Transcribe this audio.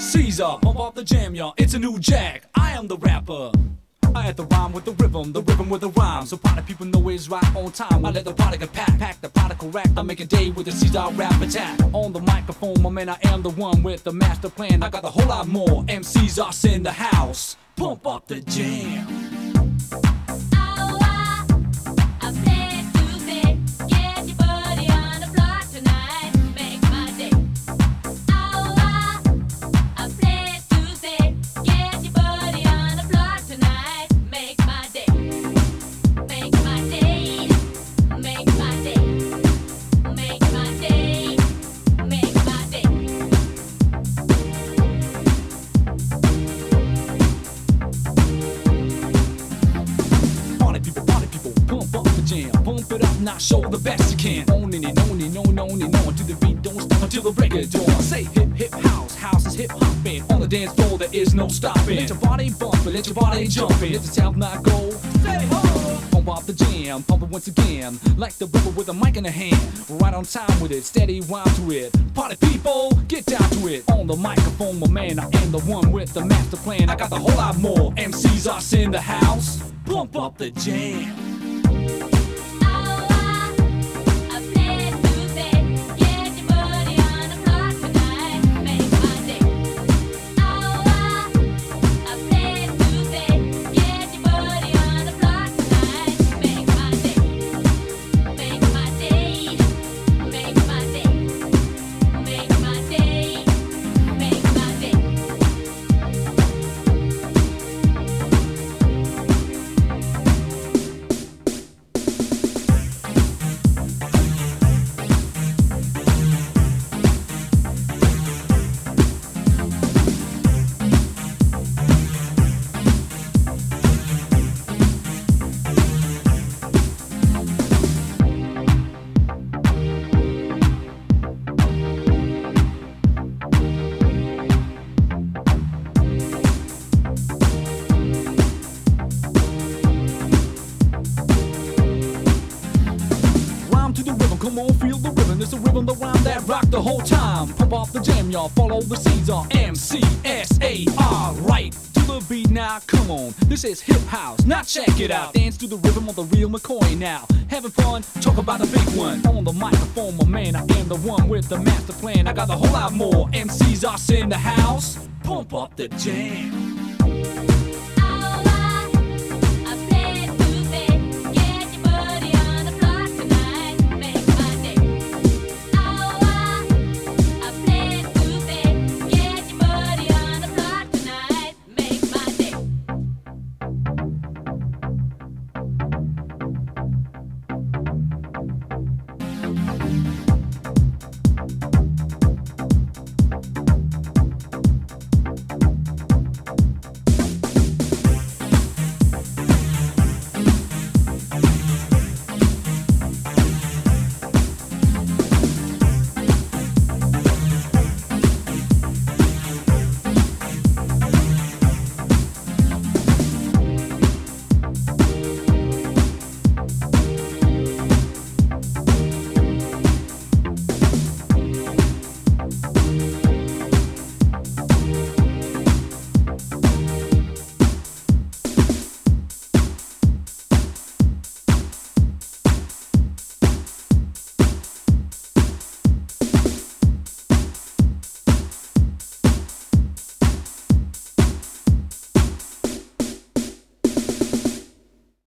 Caesar, pump up the jam, y'all. It's a new jack. I am the rapper. I had the rhyme with the rhythm with the rhyme. So party people know it's right on time. I let the party get pack the particle rack. I make a day with the Caesar rap attack. On the microphone, my man, I am the one with the master plan. I got a whole lot more MCs us in the house. Pump up the jam. Pump it up, now show the best you can. On and on to the beat, don't stop until the break of dawn. Say hip hip house, house is hip hopping. On the dance floor there is no stopping. Let your body bump it, let your body jump it. Let the sound not go. Say ho! Pump up the jam, pump it once again. Like the brother with a mic in the hand. Right on time with it, steady rhyme to it. Party people, get down to it. On the microphone, my man, I am the one with the master plan. I got a whole lot more MCs us in the house. Pump up the jam. Come on, feel the rhythm. It's a rhythm, the rhyme that rock the whole time. Pump off the jam, y'all. Follow the Caesar. M-C-S-A-R. Right to the beat now. Come on, this is hip house. Now check it out. Dance to the rhythm of the real McCoy now. Having fun, talk about a big one. On the microphone, my man, I am the one with the master plan. I got a whole lot more MCs us in the house. Pump up the jam.